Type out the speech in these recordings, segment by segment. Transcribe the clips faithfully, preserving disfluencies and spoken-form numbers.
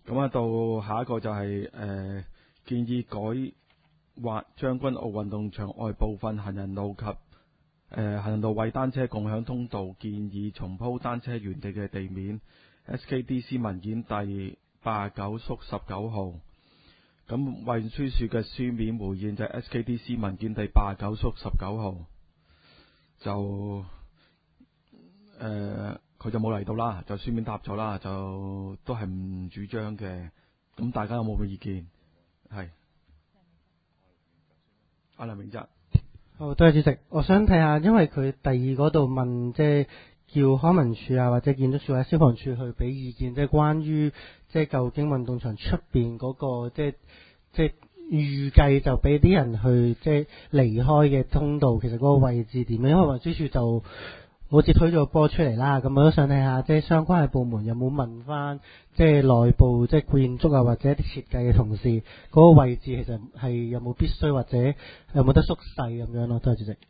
咁啊，到下一個就係、是、誒、呃、建議改劃將軍澳運動場外部分行人路及誒、呃、行人路為單車共享通道，建議重鋪單車原地嘅地面。S K D C 文件第八十九縮十九號。咁運輸署嘅書面回應就係 S K D C 文件第八十九縮十九號，就誒佢、呃、就冇嚟到啦，就書面答咗啦，就都係唔主張嘅。咁大家有冇咩意見？係阿梁永澤。 好，多謝主席。我想睇下，因為佢第二嗰度問，即係叫康文署啊，或者建築署或者消防處去俾意見，即係關於即係究竟運動場出邊嗰個即係即係預計就俾啲人去即係離開嘅通道，其實嗰個位置點樣？因為運輸署就好似推咗個波出嚟啦，咁我都想睇下，即係相關嘅部門有冇問翻，即係內部即係建築啊或者一啲設計嘅同事，嗰、嗰個位置其實係有冇必須或者有冇得縮細咁樣咯？多謝主席。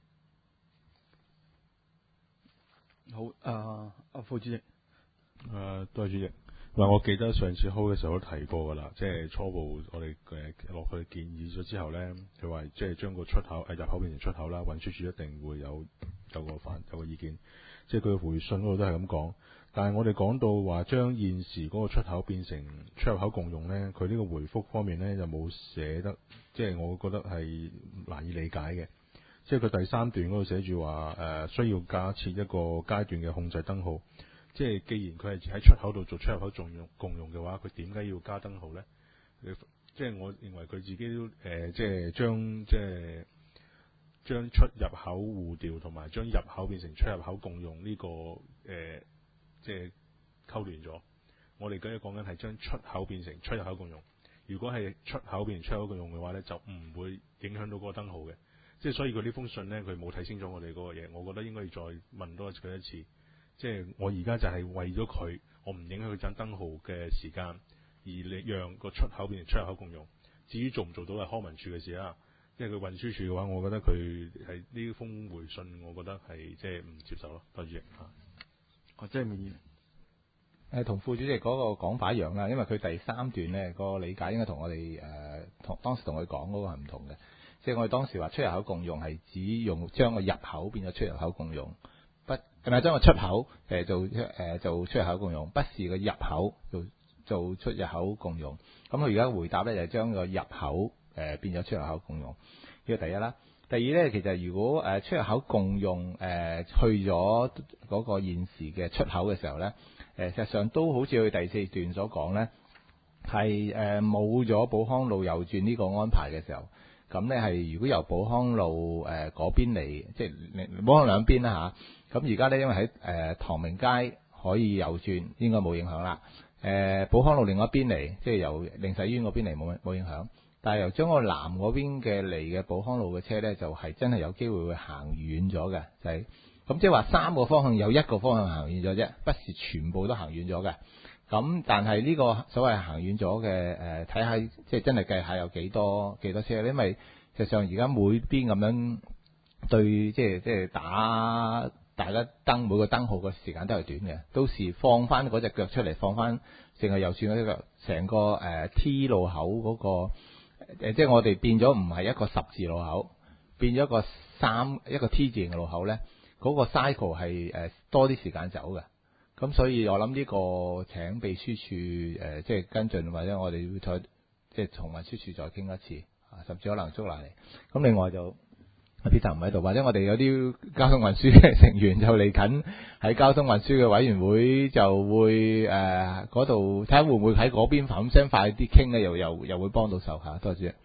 好，誒、呃，阿副主席。 誒、呃，多謝主席。嗱，我記得上次 hold 嘅時候都提過㗎啦，即係初步我哋誒落去建議咗之後咧，佢話即係將個出口誒入口變成出口啦，運輸署一定會有有個反有個意見，即係佢回信嗰度都係咁講。但係我哋講到話將現時嗰個出口變成出入口共用咧，佢呢個回覆方面咧就冇寫得，即係我覺得係難以理解嘅。即係佢第三段嗰度寫住話誒需要架設一個階段嘅控制燈號。即係既然佢係喺出口度做出入口共用共用嘅話，佢點解要加燈號咧？即係我認為佢自己都誒、呃，即係將即係將出入口互調同埋將入口變成出入口共用呢、這個誒、呃，即係溝亂咗。我哋而家講緊係將出口變成出入口共用。如果係出口變成出入口共用嘅話咧，就唔會影響到嗰個燈號嘅。即係所以佢呢封信咧，佢冇睇清楚我哋嗰個嘢，我覺得應該要再問多佢一次。即係我而家就係為咗佢，我唔影響佢盞燈號嘅時間，而你讓個出口變成出入口共用。至於做唔做到係康文署嘅事啦，因為佢運輸署嘅話，我覺得佢係呢封回信，我覺得係即係唔接受咯。多謝嚇。 我即係明誒同副主席嗰個講法一樣啦，因為佢第三段咧、個理解應該同我哋誒同當時同佢講嗰個係唔同嘅。即係我哋當時話出入口共用係指用將個入口變咗出入口共用。不係咪將個出口誒做誒做出入口共用，不是個入口做做出入口共用。咁佢而家回答咧就係將個入口誒變咗出入口共用。呢個第一啦。第二咧，其實如果誒出入口共用誒去咗嗰個現時嘅出口嘅時候咧，誒實際上都好似佢第四段所講咧，係誒冇咗寶康路右轉呢個安排嘅時候，咁咧係如果由寶康路誒嗰邊嚟，即係寶康兩邊啦嚇。咁而家咧，因為喺誒唐明街可以右轉，應該冇影響啦。誒、呃、寶康路另外一邊嚟，即係由靈實醫院嗰邊嚟冇冇影響。但係由將個南嗰邊嘅嚟嘅寶康路嘅車咧，就係、是、真係有機會會行遠咗嘅。就係、是、咁，即係話三個方向有一個方向行遠咗啫，不是全部都行遠咗嘅。咁但係呢個所謂行遠咗嘅誒，睇、呃、下即係真係計下有幾多幾多車，因為實際上而家每邊咁樣對，即係即係打。大家燈每個燈號嘅時間都係短嘅，到時放翻嗰隻腳出嚟，放翻淨係右轉嗰隻腳，成個誒、呃、T 路口嗰、那個誒、呃，即係我哋變咗唔係一個十字路口，變咗一個三一個 T 字形嘅路口咧，嗰、那個 cycle 係誒、呃、多啲時間走嘅。咁所以我諗呢個請秘書處誒、呃、即係跟進，或者我哋要再即係同運輸處再傾一次啊，甚至可能捉嚟。咁另外就。Peter 唔喺度，或者我哋有啲交通運輸嘅成員就嚟緊喺交通運輸嘅委員會就會誒嗰度睇下會唔會喺嗰邊反聲快啲傾咧，又又又會幫到手嚇。多謝。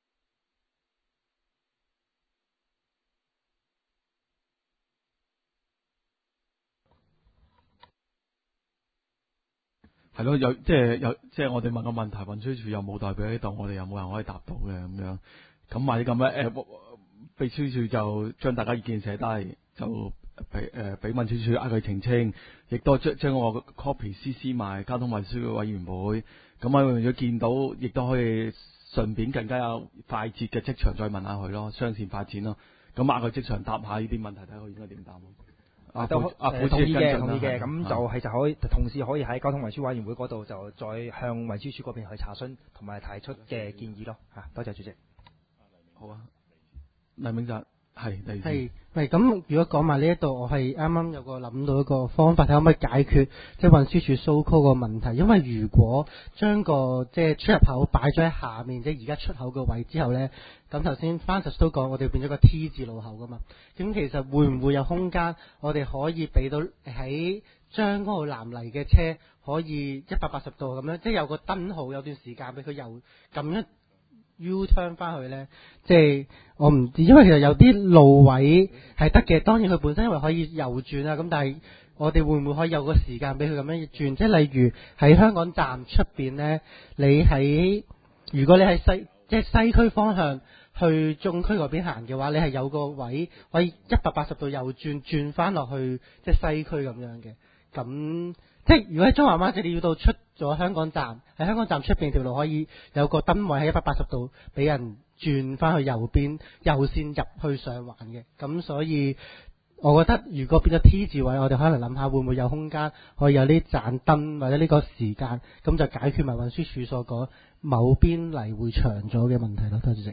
係咯，有即係有即係我哋問個問題，運輸署又冇代表喺度，我哋有冇人可以答到嘅咁樣？咁或者咁咧誒？秘書處就將大家意見寫低，就俾誒俾運輸處嗌佢澄清，亦都將將我 copy C C 埋交通運輸委員會。咁啊，如果見到，亦都可以順便更加有快捷嘅即場再問下佢咯，雙線發展咯。咁嗌佢即場答下呢啲問題，睇佢應該點答。 啊都啊誒同意嘅，同意嘅， 跟進啦係咁就係就可以同時可以喺交通運輸委員會嗰度就再向運輸署嗰邊去查詢同埋提出嘅建議咯嚇。多謝主席。 好啊，黎明澤係第二係，係咁。如果講埋呢一度，我係啱啱有個諗到一個方法，睇可唔可以解決即係運輸署 so call 個問題。因為如果將個即係出入口擺咗喺下面，即係而家出口個位之後呢，咁頭先 Francis 都講，我哋變咗個 T 字路口噶嘛。咁其實會唔會有空間，我哋可以俾到喺將嗰個南嚟嘅車可以一百八十度咁樣，即係有個燈號，有段時間俾佢由咁樣U turn 翻去呢，即係我唔知，因為其實有啲路位係得嘅，當然佢本身因為可以右轉啦，咁但係我哋會唔會可以有個時間俾佢咁樣轉？即係例如喺香港站出邊呢，你喺如果你喺西即係西區方向去中區嗰邊行嘅話，你係有個位可以一百八十度右轉轉翻落去即係西區咁樣嘅。咁即係如果喺中環灣仔，你要到出咗香港站，喺香港站出邊條路可以有個燈位喺一百八十度俾人轉翻去右邊右線入去上環嘅。咁所以我覺得如果變咗 T 字位，我哋可能諗下會唔會有空間可以有呢盞燈或者呢個時間，咁就解決埋運輸署所講某邊嚟會長咗嘅問題咯。多謝主席。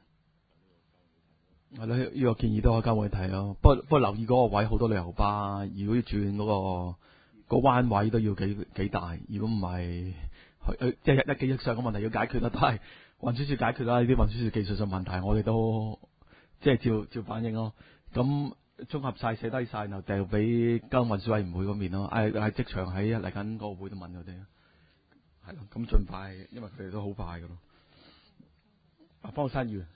係咯，呢個建議都可以交會睇咯。不過不過留意嗰個位，好多旅遊巴，如果要轉嗰、個。個彎位都要幾幾大，如果唔係，即係一一技術上嘅問題要解決啦，都係運輸署解決啦。呢啲運輸署技術上問題，我哋都即係照照反映咯。咁綜合晒寫低晒，然後掉俾交通運輸委員會嗰邊咯。誒喺即場喺嚟緊個會度問佢哋，係咯。咁盡快，因為佢哋都好快噶咯。啊，方生議員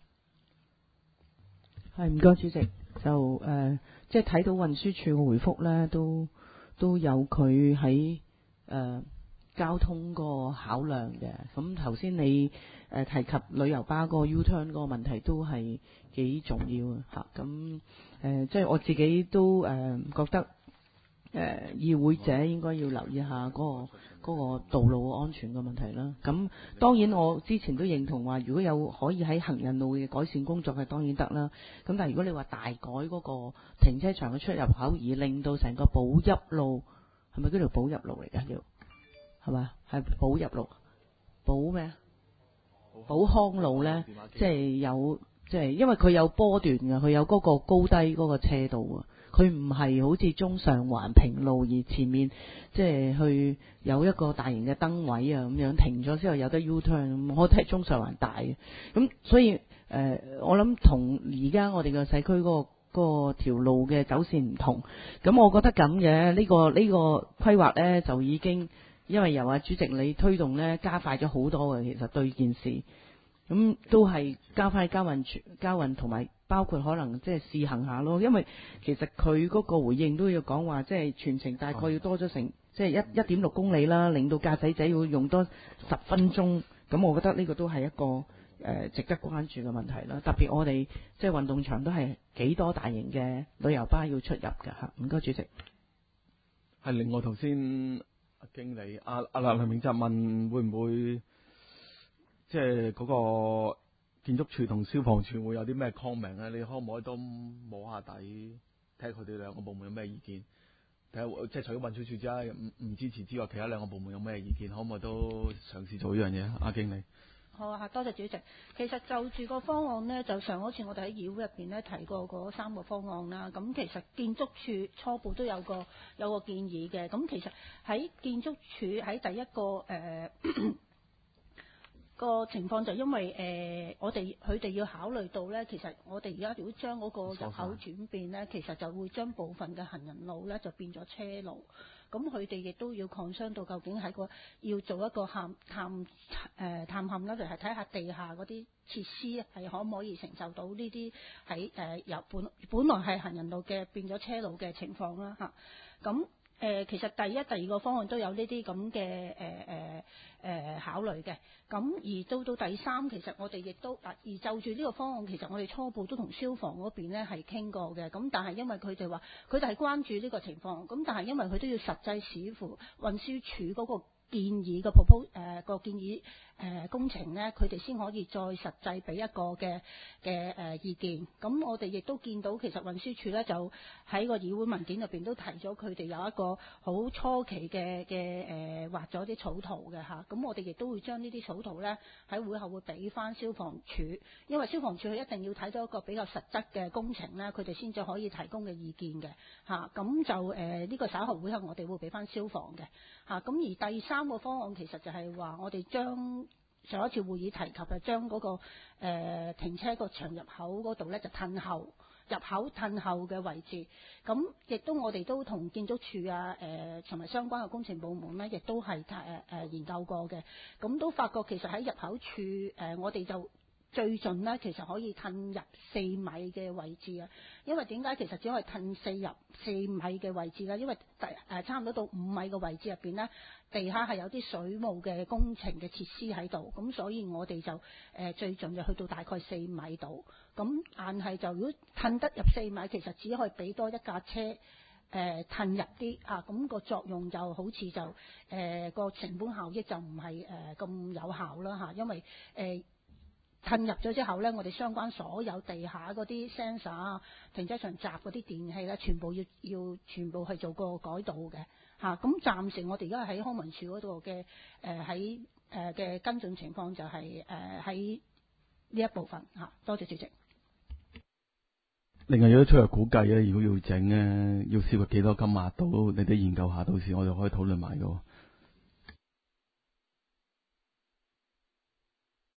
係唔該主席，就誒、呃、即係睇到運輸署嘅回覆咧，都。都有佢喺誒交通個考量嘅。咁頭先你誒、呃、提及旅遊巴個 U turn 個問題都係幾重要啊嚇。咁誒、呃、即係我自己都誒、呃、覺得誒、呃、議會者應該要留意下嗰、嗰個嗰個道路安全嘅問題啦。咁當然我之前都認同話，如果有可以喺行人路嘅改善工作係當然得啦。咁但係如果你話大改嗰個停車場嘅出入口，而令到成個寶邑路係咪嗰條寶邑路嚟㗎？要係咪？係寶邑路，寶咩啊？寶康路呢，即係有即係因為佢有波段㗎，佢有嗰個高低嗰個斜度啊。佢唔係好似中上環平路，而前面即係去有一個大型嘅燈位啊，咁樣停咗之後有得 U turn，我覺得係中上環大嘅。咁所以誒、呃，我諗同而家我哋嘅社區嗰、嗰個嗰個條路嘅走線唔同。咁我覺得咁嘅呢個呢、呢個規劃呢，就已經因為由阿主席你推動呢，加快咗好多嘅。其實對件事咁都係交翻去交運交運同埋。包括可能即係試行下咯，因為其實佢嗰個回應都要講話，即係全程大概要多咗成即係一一點六公里啦，令到駕駛者要用多十分鐘。咁我覺得呢個都係一個誒、呃、值得關注嘅問題啦。特別我哋即係運動場都係幾多大型嘅旅遊巴要出入㗎嚇。唔該主席。 係另外頭先阿經理阿阿梁梁明澤問會唔會即係嗰個？建築署同消防處會有啲咩 comment 咧？你可唔可以都摸下底，睇下佢哋兩個部門有咩意見？睇下即係除咗運輸署之外，唔唔支持之外，其他兩個部門有咩意見？可唔可以都嘗試做呢樣嘢？阿經理。 好啊，多謝主席。其實就住個方案呢，就上嗰次我哋喺議會入邊呢提過嗰三個方案啦。咁其實建築署初步都有個有個建議嘅。咁其實喺建築署喺第一個誒。呃個情況就因為誒、呃，我哋佢哋要考慮到咧，其實我哋而家如果將嗰個入口轉變咧，其實就會將部分嘅行人路咧就變咗車路。咁佢哋亦都要 concern 到究竟喺個要做一個探探誒、呃、探勘啦，就係睇下地下嗰啲設施係可唔可以承受到呢啲喺誒由本本來係行人路嘅變咗車路嘅情況啦嚇。咁、啊誒、呃、其實第一、第二個方案都有呢啲咁嘅誒誒誒考慮嘅，咁而到到第三，其實我哋亦都啊，而就住呢個方案，其實我哋初步都同消防嗰邊咧係傾過嘅，咁但係因為佢哋話佢哋係關注呢個情況，咁但係因為佢都要實際視乎運輸署嗰個建議嘅 propose 誒個建議誒、呃、工程咧，佢哋先可以再實際俾一個嘅嘅誒意見。咁我哋亦都見到其實運輸署咧就喺個議會文件入邊都提咗佢哋有一個好初期嘅嘅誒畫咗啲草圖嘅嚇。咁我哋亦都會將呢啲草圖咧喺會後會俾翻消防處，因為消防處佢一定要睇到一個比較實質嘅工程咧，佢哋先至可以提供嘅意見嘅嚇。咁就誒呢、呃這個稍後會後我哋會俾翻消防嘅嚇。咁而第三三個方案其實就係話，我哋將上一次會議提及嘅，將嗰、那個、呃、停車個場入口嗰度咧就褪後，入口褪後嘅位置。咁亦都我哋都同建築署啊誒同埋相關嘅工程部門咧，亦都係誒誒研究過嘅。咁都發覺其實喺入口處誒、呃，我哋就最盡咧，其實可以褪入四米嘅位置啊！因為點解其實只可以褪四入四米嘅位置咧？因為第誒差唔多到五米嘅位置入邊咧，地下係有啲水務嘅工程嘅設施喺度，咁所以我哋就誒、呃、最盡就去到大概四米度。咁但係就如果褪得入四米，其實只可以俾多一架車誒褪入啲啊，咁、那個作用就好似就誒個、呃、成本效益就唔係誒咁有效啦嚇，因為誒。呃褪入咗之後呢，我哋相關所有地下嗰啲 sensor 啊、停車場閘嗰啲電器呢，全部要要全部係做個改道嘅嚇。咁、啊、暫時我哋而家喺康文署嗰度嘅誒喺誒嘅跟進情況就係誒喺呢一部分嚇、啊。多謝主席。 另外有啲出嚟估計咧，如果要整咧，要涉及幾多金額都你哋研究下，到時我哋可以討論埋嘅。